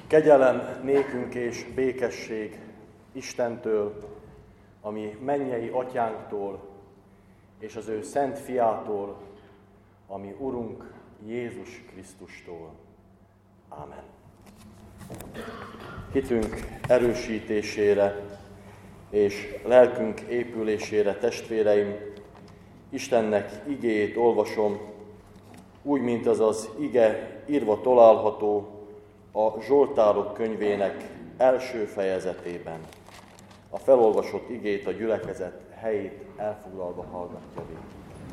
Kegyelem nékünk és békesség Istentől, ami mennyei atyánktól, és az ő szent fiától, ami Urunk Jézus Krisztustól. Ámen. Hitünk erősítésére és lelkünk épülésére, testvéreim, Istennek igéjét olvasom, úgy, mint az ige írva található a Zsoltárok könyvének első fejezetében. A felolvasott igét a gyülekezet helyét elfoglalva hallgatja végig.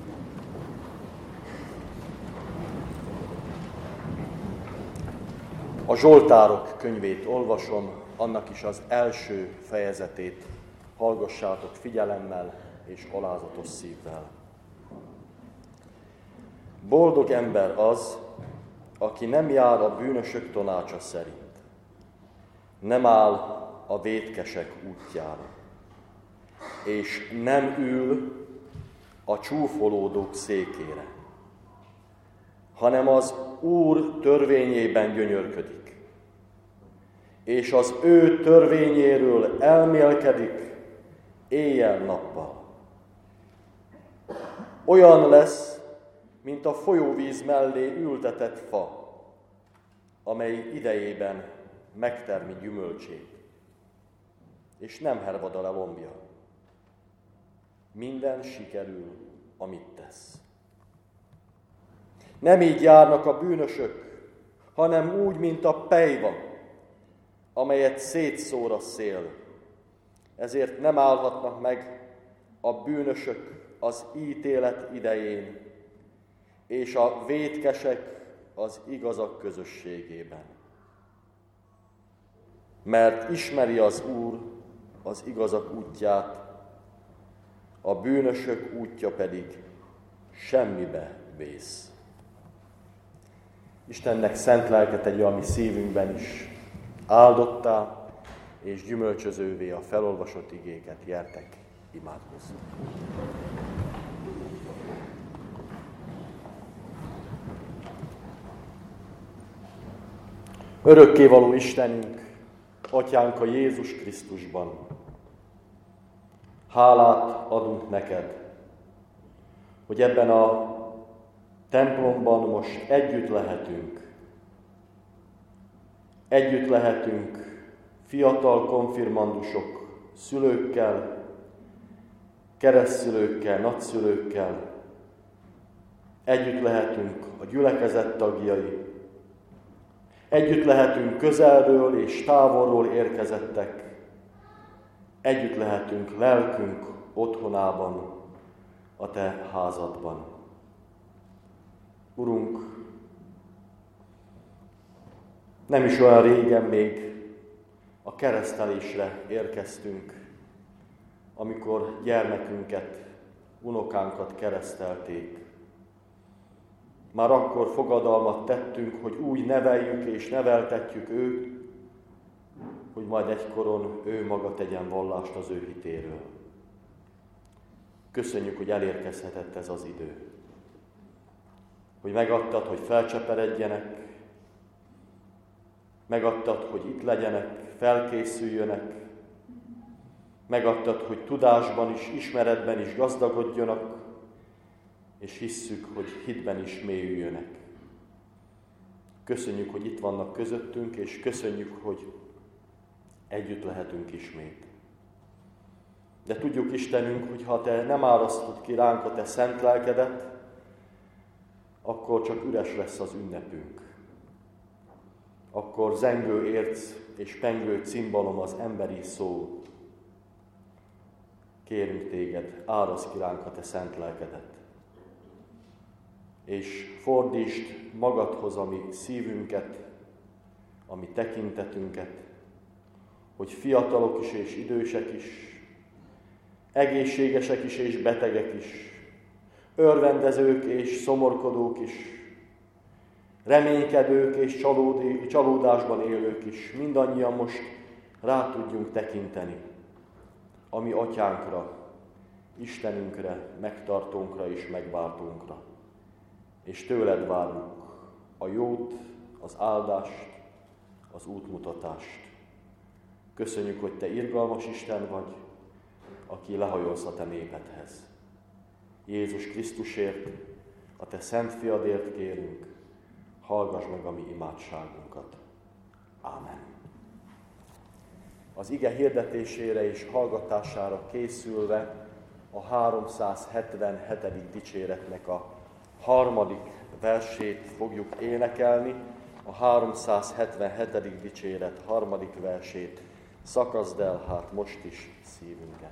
A Zsoltárok könyvét olvasom, annak is az első fejezetét hallgassátok figyelemmel és alázatos szívvel. Boldog ember az, aki nem jár a bűnösök tanácsa szerint, nem áll a vétkesek útjára, és nem ül a csúfolódók székére, hanem az Úr törvényében gyönyörködik, és az ő törvényéről elmélkedik éjjel-nappal. Olyan lesz, mint a folyóvíz mellé ültetett fa, amely idejében megtermi gyümölcsét, és nem hervad a lombja. Minden sikerül, amit tesz. Nem így járnak a bűnösök, hanem úgy, mint a pelyva, amelyet szétszór a szél. Ezért nem állhatnak meg a bűnösök az ítélet idején, és a vétkesek az igazak közösségében. Mert ismeri az Úr az igazak útját, a bűnösök útja pedig semmibe vész. Istennek szent lelke tegye a mi szívünkben is áldottá és gyümölcsözővé a felolvasott igéket. Gyertek, imádkozzunk! Örökkévaló Istenünk, Atyánk a Jézus Krisztusban, hálát adunk neked, hogy ebben a templomban most együtt lehetünk. Együtt lehetünk fiatal konfirmandusok, szülőkkel, keresztszülőkkel, nagyszülőkkel. Együtt lehetünk a gyülekezet tagjai. Együtt lehetünk közelről és távolról érkezettek. Együtt lehetünk lelkünk otthonában, a te házadban. Urunk, nem is olyan régen még a keresztelésre érkeztünk, amikor gyermekünket, unokánkat keresztelték. Már akkor fogadalmat tettünk, hogy úgy neveljük és neveltetjük őt, hogy majd egykoron ő maga tegyen vallást az ő hitéről. Köszönjük, hogy elérkezhetett ez az idő. Hogy megadtad, hogy felcseperedjenek, megadtad, hogy itt legyenek, felkészüljönek, megadtad, hogy tudásban is, ismeretben is gazdagodjanak, és hisszük, hogy hitben is mélyüljönek. Köszönjük, hogy itt vannak közöttünk, és köszönjük, hogy együtt lehetünk ismét. De tudjuk, Istenünk, hogy ha te nem árasztod ki ránk a te szent lelkedet, akkor csak üres lesz az ünnepünk. Akkor zengő érc és pengő cimbalom az emberi szó. Kérünk téged, áraszd ki ránk a te szent lelkedet. És fordítsd magadhoz a mi szívünket, a mi tekintetünket, hogy fiatalok is és idősek is, egészségesek is és betegek is, örvendezők és szomorkodók is, reménykedők és csalódásban élők is, mindannyian most rá tudjunk tekinteni a mi atyánkra, Istenünkre, megtartónkra és megváltónkra. És tőled várjuk a jót, az áldást, az útmutatást. Köszönjük, hogy Te irgalmas Isten vagy, aki lehajolsz a Te népedhez. Jézus Krisztusért, a Te szent fiadért kérünk, hallgass meg a mi imádságunkat. Ámen. Az ige hirdetésére és hallgatására készülve a 377. dicséretnek a 3. versét fogjuk énekelni, a 377. dicséret 3. versét. Szakaszd el hát most is szívünket.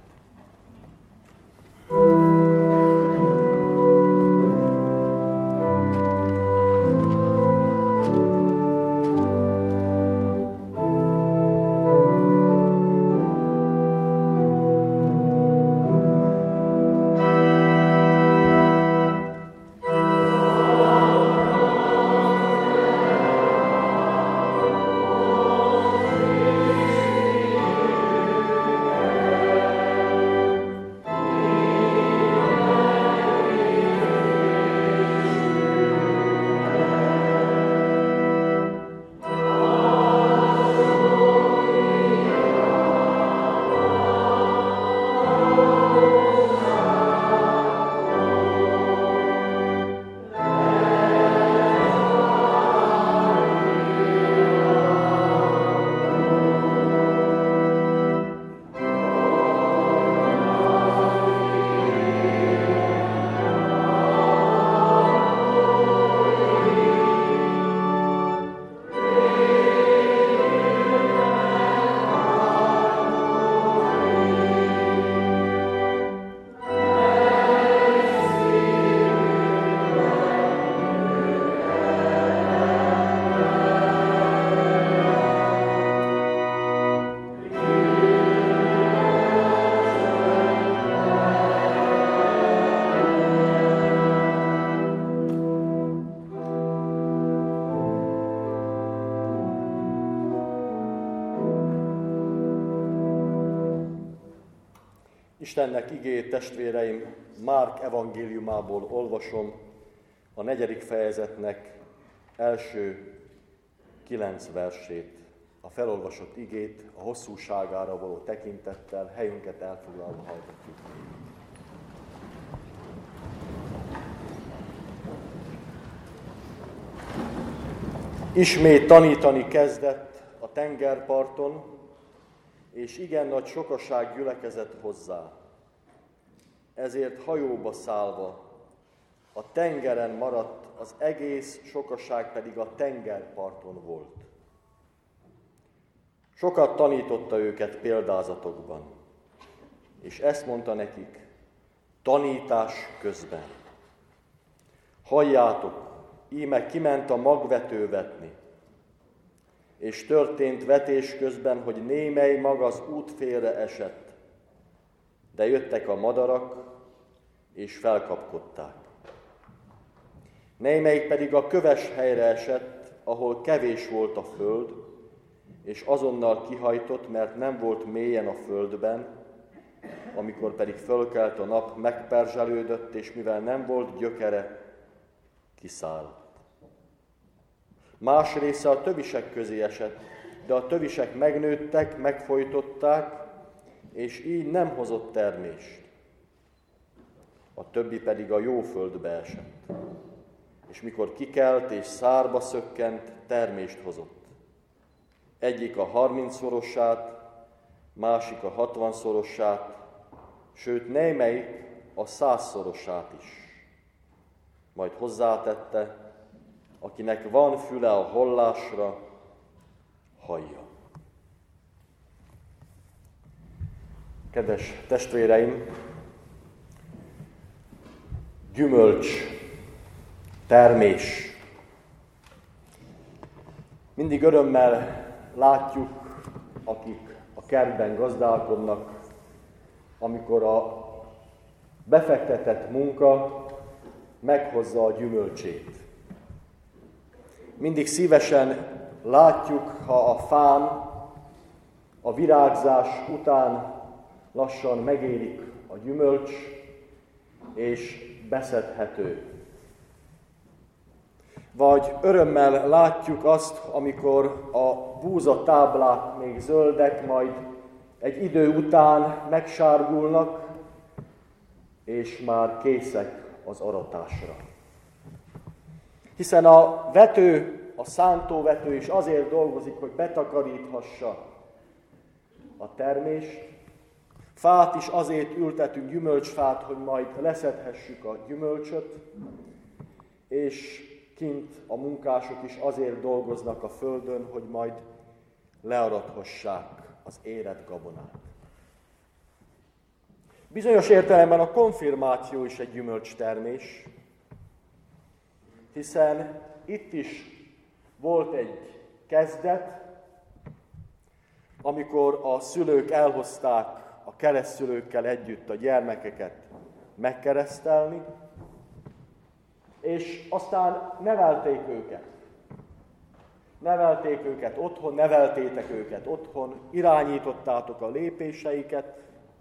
Istennek igéjét, testvéreim, Márk evangéliumából olvasom, a 4. fejezetnek első 9 versét, a felolvasott igét a hosszúságára való tekintettel helyünket elfoglalva hallgatjuk. Ismét tanítani kezdett a tengerparton, és igen nagy sokaság gyülekezett hozzá. Ezért hajóba szállva a tengeren maradt, az egész sokaság pedig a tengerparton volt. Sokat tanította őket példázatokban, és ezt mondta nekik tanítás közben. Halljátok, íme kiment a magvető vetni, és történt vetés közben, hogy némely mag az út félre esett, de jöttek a madarak, és felkapkodták. Némelyik pedig a köves helyre esett, ahol kevés volt a föld, és azonnal kihajtott, mert nem volt mélyen a földben, amikor pedig fölkelt a nap, megperzselődött, és mivel nem volt gyökere, kiszállt. Más része a tövisek közé esett, de a tövisek megnőttek, megfojtották, és így nem hozott termést. A többi pedig a jó földbe esett, és mikor kikelt és szárba szökkent, termést hozott. Egyik a 30-szorosát, másik a 60-szorosát, sőt némelyik a 100-szorosát is. Majd hozzátette, akinek van füle a hallásra, hallja. Kedves testvéreim, gyümölcs, termés. Mindig örömmel látjuk, akik a kertben gazdálkodnak, amikor a befektetett munka meghozza a gyümölcsét. Mindig szívesen látjuk, ha a fán a virágzás után lassan megérik a gyümölcs, és beszedhető. Vagy örömmel látjuk azt, amikor a búzatáblák még zöldek, majd egy idő után megsárgulnak, és már készek az aratásra. Hiszen a vető, a szántóvető is azért dolgozik, hogy betakaríthassa a termést. Fát is azért ültetünk, gyümölcsfát, hogy majd leszedhessük a gyümölcsöt, és kint a munkások is azért dolgoznak a földön, hogy majd learathassák az érett gabonát. Bizonyos értelemben a konfirmáció is egy gyümölcstermés, hiszen itt is volt egy kezdet, amikor a szülők elhozták a keresztszülőkkel együtt a gyermekeket megkeresztelni, és aztán nevelték őket. Nevelték őket otthon, neveltétek őket otthon, irányítottátok a lépéseiket.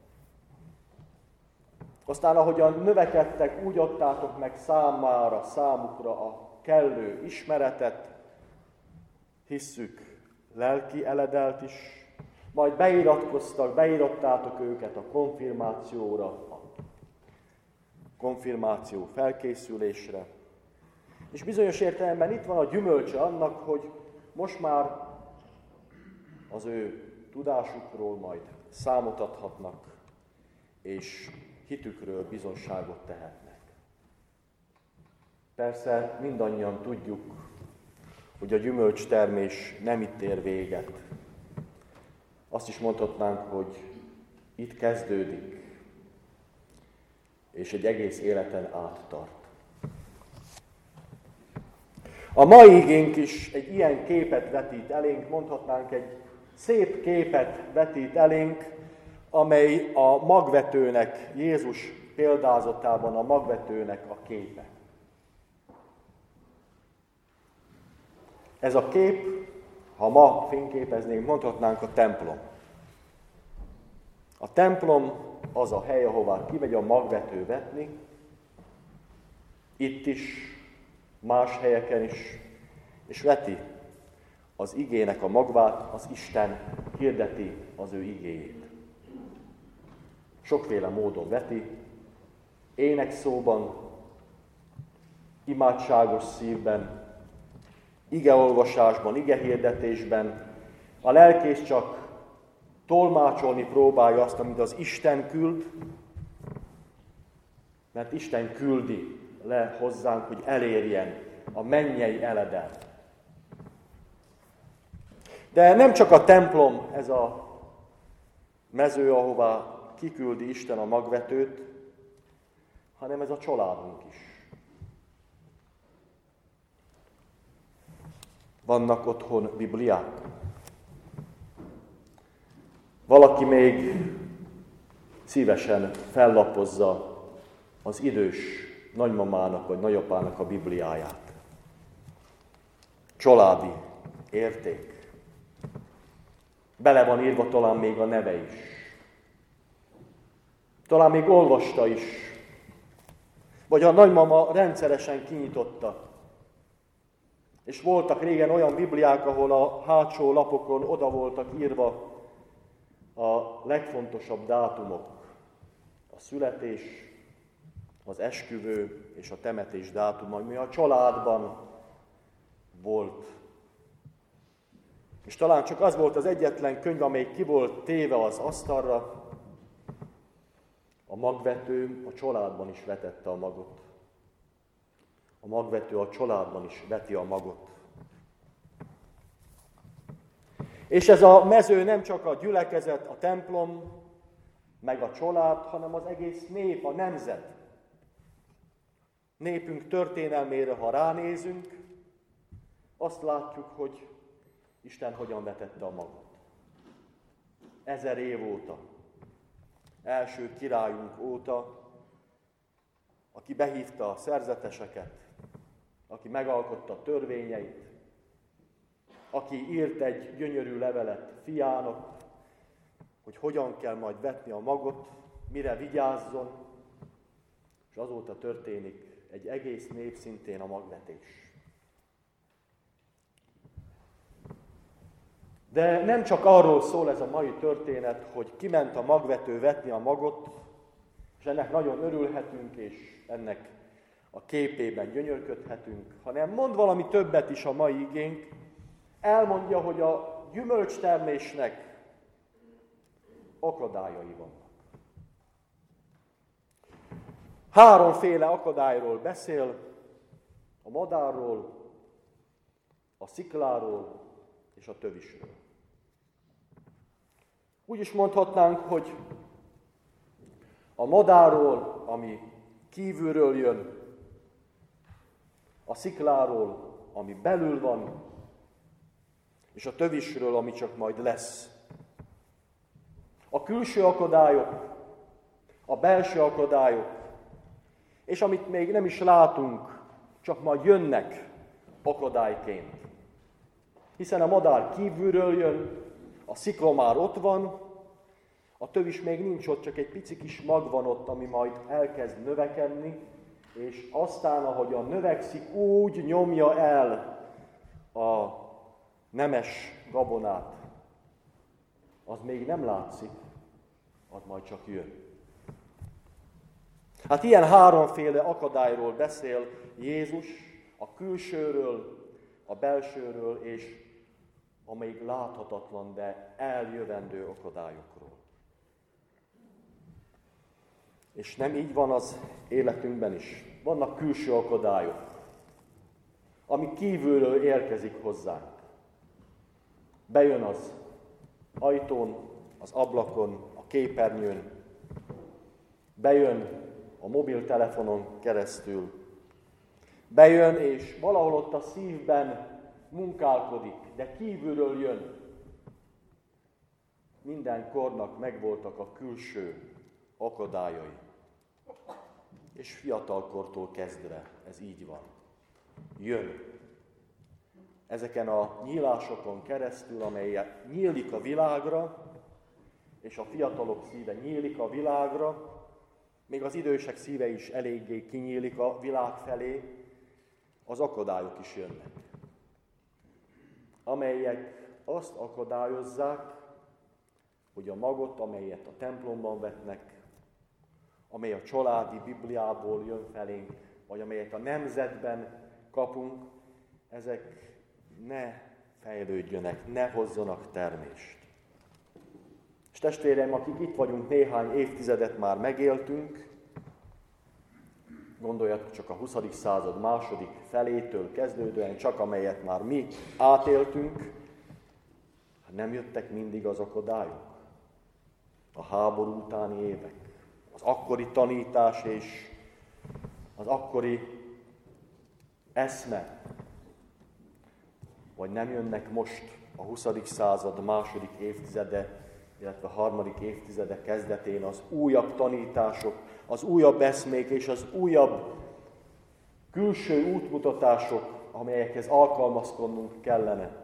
Aztán ahogyan növekedtek, úgy adtátok meg számukra a kellő ismeretet, hisszük lelki eledelt is, majd beirattátok őket a konfirmációra, a konfirmáció felkészülésre. És bizonyos értelemben itt van a gyümölcse annak, hogy most már az ő tudásukról majd számot adhatnak, és hitükről bizonyságot tehetnek. Persze mindannyian tudjuk, hogy a gyümölcstermés nem itt ér véget. Azt is mondhatnánk, hogy itt kezdődik, és egy egész életen át tart. A mai igénk is egy ilyen képet vetít elénk, mondhatnánk egy szép képet vetít elénk, amely a magvetőnek, Jézus példázatában a magvetőnek a képe. Ez a kép, ha ma fényképeznénk, mondhatnánk a templom. A templom az a hely, ahová kimegy a magvető vetni, itt is, más helyeken is, és veti az igének a magvát, az Isten hirdeti az ő igéjét. Sokféle módon veti, énekszóban, imádságos szívben, igeolvasásban, igehirdetésben. A lelkész csak tolmácsolni próbálja azt, amit az Isten küld, mert Isten küldi le hozzánk, hogy elérjen a mennyei eledelt. De nem csak a templom ez a mező, ahová kiküldi Isten a magvetőt, hanem ez a családunk is. Vannak otthon bibliák. Valaki még szívesen fellapozza az idős nagymamának vagy nagyapának a bibliáját. Családi érték. Bele van írva talán még a neve is. Talán még olvasta is. Vagy a nagymama rendszeresen kinyitotta. És voltak régen olyan bibliák, ahol a hátsó lapokon oda voltak írva a legfontosabb dátumok. A születés, az esküvő és a temetés dátuma, ami a családban volt. És talán csak az volt az egyetlen könyv, amely ki volt téve az asztalra. A magvető a családban is vetette a magot. A magvető a családban is veti a magot. És ez a mező nem csak a gyülekezet, a templom, meg a család, hanem az egész nép, a nemzet. Népünk történelmére, ha ránézünk, azt látjuk, hogy Isten hogyan vetette a magot. 1000 év óta, első királyunk óta, aki behívta a szerzeteseket, aki megalkotta a törvényeit, aki írt egy gyönyörű levelet fiának, hogy hogyan kell majd vetni a magot, mire vigyázzon, és azóta történik egy egész nép szintén a magvetés. De nem csak arról szól ez a mai történet, hogy kiment a magvető vetni a magot, és ennek nagyon örülhetünk, és ennek a képében gyönyörködhetünk, hanem mond valami többet is a mai igénk. Elmondja, hogy a gyümölcstermésnek akadályai vannak. Háromféle akadályról beszél, a madárról, a szikláról és a tövisről. Úgy is mondhatnánk, hogy a madárról, ami kívülről jön, a szikláról, ami belül van, és a tövisről, ami csak majd lesz. A külső akadályok, a belső akadályok, és amit még nem is látunk, csak majd jönnek akadályként. Hiszen a madár kívülről jön, a szikla már ott van, a tövis még nincs ott, csak egy pici kis mag van ott, ami majd elkezd növekedni, és aztán, ahogyan növekszik, úgy nyomja el a nemes gabonát. Az még nem látszik, az majd csak jön. Hát ilyen háromféle akadályról beszél Jézus, a külsőről, a belsőről, és a még láthatatlan, de eljövendő akadályokról. És nem így van az életünkben is. Vannak külső akadályok, ami kívülről érkezik hozzánk. Bejön az ajtón, az ablakon, a képernyőn, bejön a mobiltelefonon keresztül, bejön és valahol ott a szívben munkálkodik, de kívülről jön. Minden kornak megvoltak a külső akadályai. És fiatalkortól kezdve ez így van. Jön. Ezeken a nyílásokon keresztül, amelyek nyílik a világra, és a fiatalok szíve nyílik a világra, még az idősek szíve is eléggé kinyílik a világ felé, az akadályok is jönnek. Amelyek azt akadályozzák, hogy a magot, amelyet a templomban vetnek, amely a családi Bibliából jön felénk, vagy amelyet a nemzetben kapunk, ezek ne fejlődjönek, ne hozzanak termést. És testvéreim, akik itt vagyunk, néhány évtizedet már megéltünk, gondoljatok csak a 20. század második felétől kezdődően, csak amelyet már mi átéltünk, nem jöttek mindig az akadályok. A háború utáni évek, az akkori tanítás és az akkori eszme, vagy nem jönnek most a 20. század második évtizede, illetve a harmadik évtizede kezdetén az újabb tanítások, az újabb eszmék és az újabb külső útmutatások, amelyekhez alkalmazkodnunk kellene.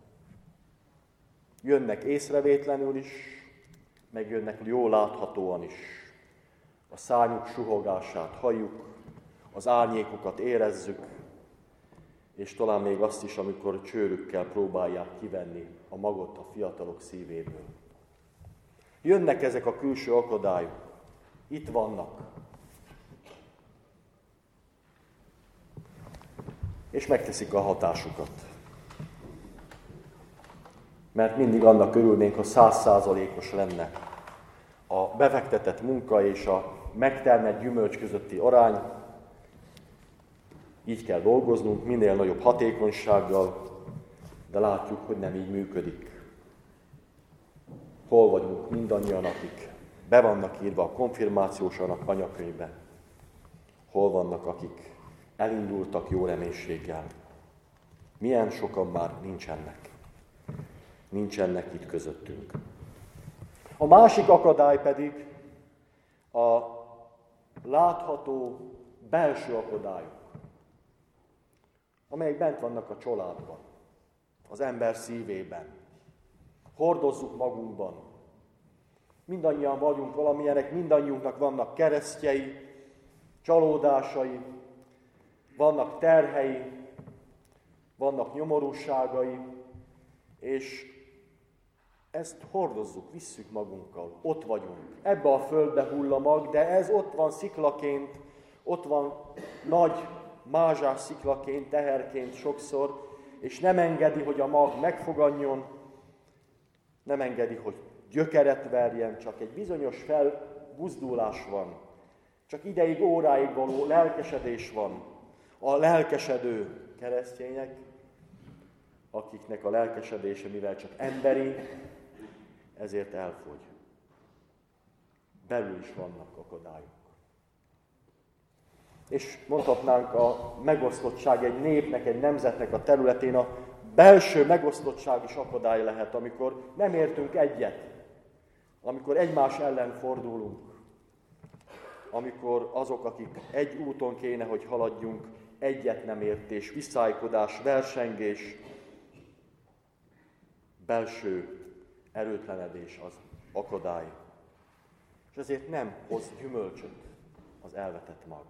Jönnek észrevétlenül is, meg jönnek jól láthatóan is. A szárnyuk suhogását halljuk, az árnyékokat érezzük, és talán még azt is, amikor csőrükkel próbálják kivenni a magot a fiatalok szívéből. Jönnek ezek a külső akadályok, itt vannak. És megteszik a hatásukat. Mert mindig annak örülnénk, ha 100%-os lenne a befektetett munka és a megtermelt gyümölcs közötti arány. Így kell dolgoznunk, minél nagyobb hatékonysággal, de látjuk, hogy nem így működik. Hol vagyunk mindannyian, akik be vannak írva a konfirmációs anyakönyvbe? Hol vannak, akik elindultak jó reménységgel? Milyen sokan már nincsenek? Nincsenek itt közöttünk. A másik akadály pedig a látható belső akadályok, amelyek bent vannak a családban, az ember szívében. Hordozzuk magunkban. Mindannyian vagyunk valamilyenek, mindannyiunknak vannak keresztjei, csalódásai, vannak terhei, vannak nyomorúságai, és ezt hordozzuk, visszük magunkkal, ott vagyunk. Ebbe a földbe hull a mag, de ez ott van sziklaként, ott van nagy mázsás sziklaként, teherként sokszor, és nem engedi, hogy a mag megfoganjon, nem engedi, hogy gyökeret verjen, csak egy bizonyos felbuzdulás van. Csak ideig, óráig való lelkesedés van. A lelkesedő keresztények, akiknek a lelkesedése, mivel csak emberi, ezért elfogy. Belül is vannak akadályok. És mondhatnánk, a megosztottság egy népnek, egy nemzetnek a területén a belső megosztottság is akadály lehet, amikor nem értünk egyet, amikor egymás ellen fordulunk, amikor azok, akik egy úton kéne, hogy haladjunk, egyet nem értés, viszálykodás, versengés, belső erőtlenedés az akadály. És ezért nem hoz gyümölcsöt az elvetett mag.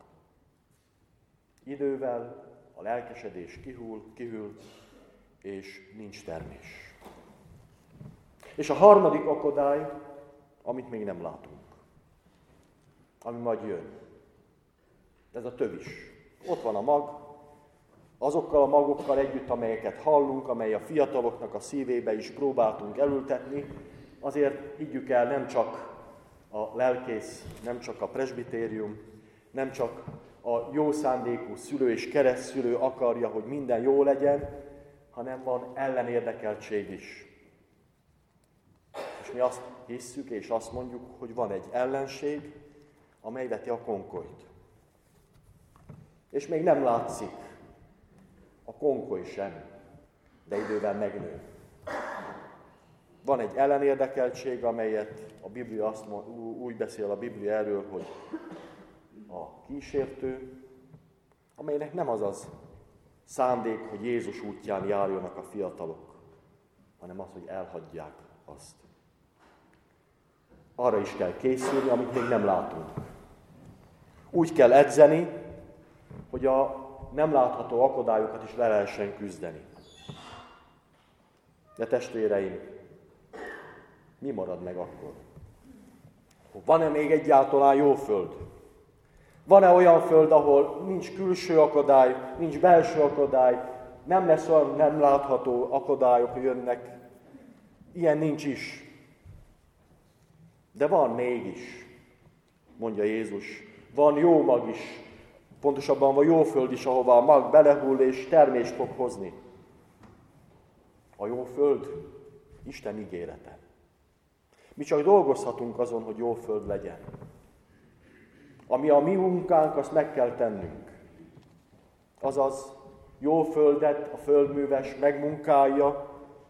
Idővel a lelkesedés kihűl, és nincs termés. És a harmadik akadály, amit még nem látunk, ami majd jön. Ez a tövis. Ott van a mag, azokkal a magokkal együtt, amelyeket hallunk, amely a fiataloknak a szívébe is próbáltunk elültetni, azért higgyük el, nem csak a lelkész, nem csak a presbitérium, nem csak a jó szándékú szülő és keresztszülő akarja, hogy minden jó legyen, hanem van ellenérdekeltség is. És mi azt hisszük és azt mondjuk, hogy van egy ellenség, amely veti a konkolyt. És még nem látszik a konkoly sem, de idővel megnő. Van egy ellenérdekeltség, amelyet a Biblia úgy beszél a Biblia erről, hogy a kísértő, amelynek nem az szándék, hogy Jézus útján járjanak a fiatalok, hanem az, hogy elhagyják azt. Arra is kell készülni, amit még nem látunk. Úgy kell edzeni, hogy a nem látható akadályokat is le lehessen küzdeni. De testvéreim, mi marad meg akkor? Van-e még egyáltalán jó föld? Van-e olyan föld, ahol nincs külső akadály, nincs belső akadály, nem lesz olyan nem látható akadályok jönnek? Ilyen nincs is. De van mégis, mondja Jézus. Van jó mag is, pontosabban van jó föld is, ahova a mag belehull és termést fog hozni. A jó föld Isten ígérete. Mi csak dolgozhatunk azon, hogy jó föld legyen. Ami a mi munkánk, azt meg kell tennünk. Azaz, jó földet a földműves megmunkálja,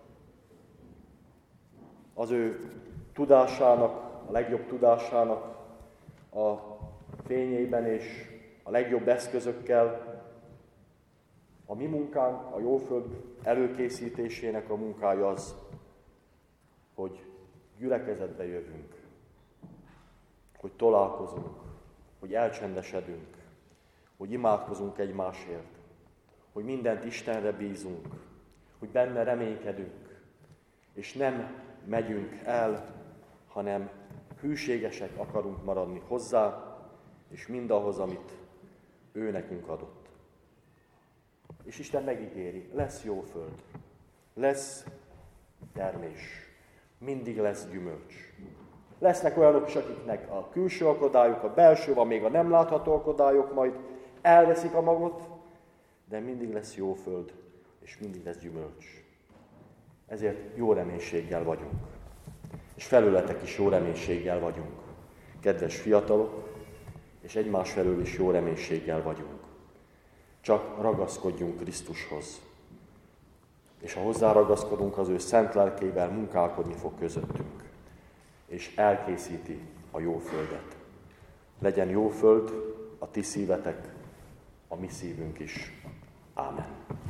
az ő tudásának, a legjobb tudásának a fényében és a legjobb eszközökkel. A mi munkánk, a jó föld előkészítésének a munkája az, hogy gyülekezetbe jövünk, hogy találkozunk, hogy elcsendesedünk, hogy imádkozunk egymásért, hogy mindent Istenre bízunk, hogy benne reménykedünk, és nem megyünk el, hanem hűségesek akarunk maradni hozzá, és mindahhoz, amit ő nekünk adott. És Isten megígéri, lesz jó föld, lesz termés, mindig lesz gyümölcs. Lesznek olyanok is, akiknek a külső akadályok, a belső, van még a nem látható akadályok, majd elveszik a magot, de mindig lesz jó föld, és mindig lesz gyümölcs. Ezért jó reménységgel vagyunk. És felületek is jó reménységgel vagyunk. Kedves fiatalok, és egymás felől is jó reménységgel vagyunk. Csak ragaszkodjunk Krisztushoz. És ha hozzáragaszkodunk, az ő szent lelkével munkálkodni fog közöttünk. És elkészíti a jó földet. Legyen jó föld a ti szívetek, a mi szívünk is. Ámen.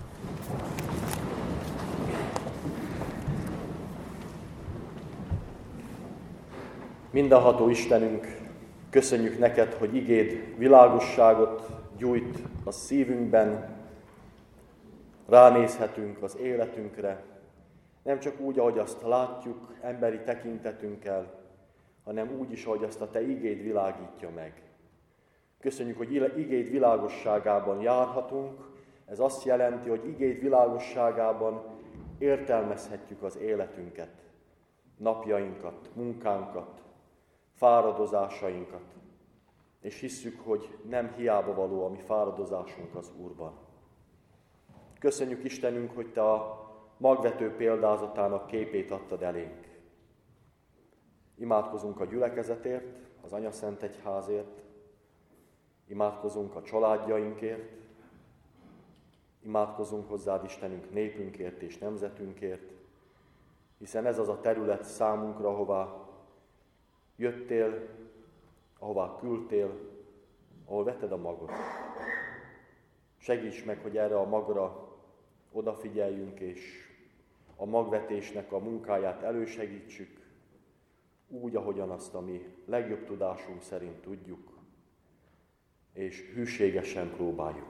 Mindenható Istenünk, köszönjük neked, hogy igéd világosságot gyújt a szívünkben, ránézhetünk az életünkre, Nem csak úgy, ahogy azt látjuk emberi tekintetünkkel, hanem úgy is, ahogy azt a Te igéd világítja meg. Köszönjük, hogy igéd világosságában járhatunk. Ez azt jelenti, hogy igéd világosságában értelmezhetjük az életünket, napjainkat, munkánkat, fáradozásainkat. És hisszük, hogy nem hiába való a mi fáradozásunk az Úrban. Köszönjük Istenünk, hogy Te a magvető példázatának képét adtad elénk. Imádkozunk a gyülekezetért, az Anyaszent Egyházért, imádkozunk a családjainkért, imádkozunk hozzád Istenünk népünkért és nemzetünkért, hiszen ez az a terület számunkra, ahová jöttél, ahová küldtél, ahol veted a magod. Segíts meg, hogy erre a magra odafigyeljünk, és a magvetésnek a munkáját elősegítsük, úgy, ahogyan azt a mi legjobb tudásunk szerint tudjuk, és hűségesen próbáljuk.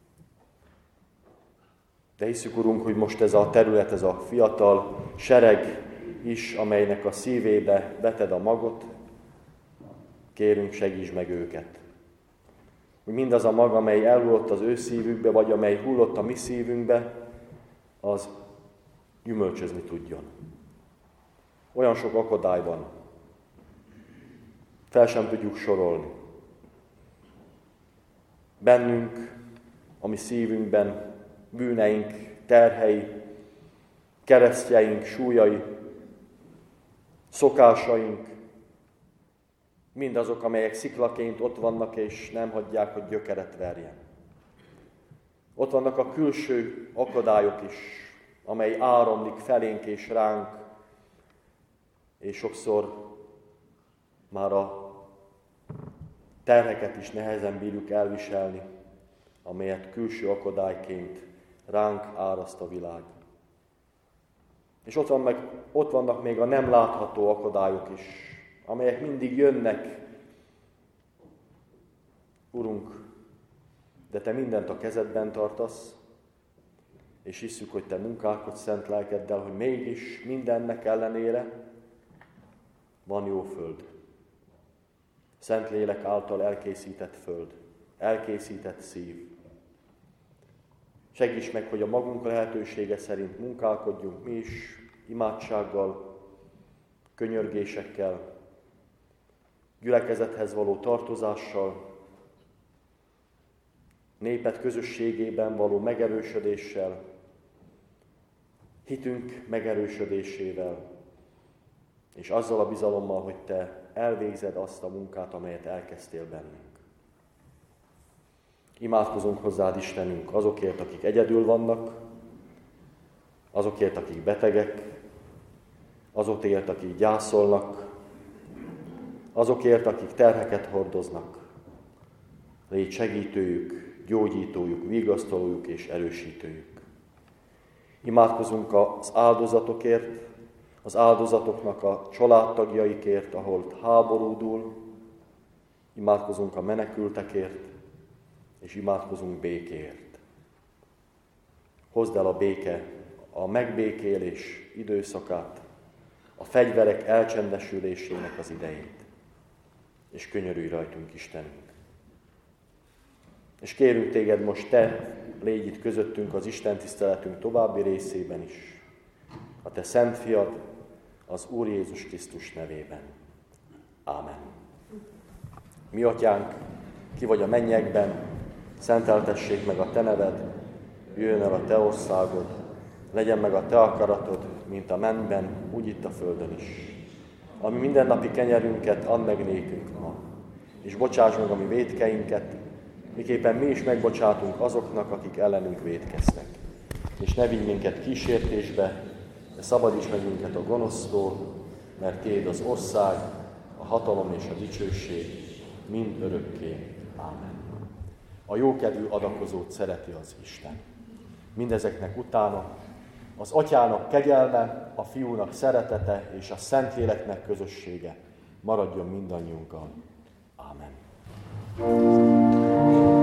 De hiszük, Urunk, hogy most ez a terület, ez a fiatal sereg is, amelynek a szívébe veted a magot, kérünk, segíts meg őket. Hogy mindaz a mag, amely elhullott az ő szívükbe, vagy amely hullott a mi szívünkbe, az gyümölcsözni tudjon. Olyan sok akadály van, fel sem tudjuk sorolni. Bennünk, a mi szívünkben bűneink, terhei, keresztjeink, súlyai, szokásaink, mindazok, amelyek sziklaként ott vannak, és nem hagyják, hogy gyökeret verjen. Ott vannak a külső akadályok is, amely áramlik felénk és ránk, és sokszor már a terheket is nehezen bírjuk elviselni, amelyet külső akadályként ránk áraszt a világ. És ott vannak még a nem látható akadályok is, amelyek mindig jönnek. Urunk, de Te mindent a kezedben tartasz, és hisszük, hogy Te munkálkodsz szent lelkeddel, hogy mégis mindennek ellenére van jó föld. Szent lélek által elkészített föld, elkészített szív. Segíts meg, hogy a magunk lehetősége szerint munkálkodjunk mi is, imádsággal, könyörgésekkel, gyülekezethez való tartozással, népet közösségében való megerősödéssel, hitünk megerősödésével, és azzal a bizalommal, hogy Te elvégzed azt a munkát, amelyet elkezdtél bennünk. Imádkozunk hozzád, Istenünk, azokért, akik egyedül vannak, azokért, akik betegek, azokért, akik gyászolnak, azokért, akik terheket hordoznak. Légy segítőjük, gyógyítójuk, vigasztalójuk és erősítőjük. Imádkozunk az áldozatokért, az áldozatoknak a családtagjaikért, ahol háború dúl, imádkozunk a menekültekért, és imádkozunk békéért. Hozd el a béke, a megbékélés időszakát, a fegyverek elcsendesülésének az idejét, és könyörülj rajtunk, Istenünk. És kérünk Téged most, Te légy itt közöttünk az Isten tiszteletünk további részében is, a Te szent fiad, az Úr Jézus Krisztus nevében. Ámen. Mi Atyánk, ki vagy a mennyekben, szenteltessék meg a Te neved, jöjjön el a Te országod, legyen meg a Te akaratod, mint a mennyben, úgy itt a földön is. Ami mindennapi kenyerünket add meg nékünk ma, és bocsáss meg a mi vétkeinket, miképpen mi is megbocsátunk azoknak, akik ellenünk vétkeztek. És ne vigy minket kísértésbe, de szabadíts meg minket a gonosztól, mert Tiéd az ország, a hatalom és a dicsőség mind örökké. Ámen. A jókedvű adakozót szereti az Isten. Mindezeknek utána az Atyának kegyelme, a Fiúnak szeretete és a Szentléleknek közössége maradjon mindannyiunkkal. Ámen.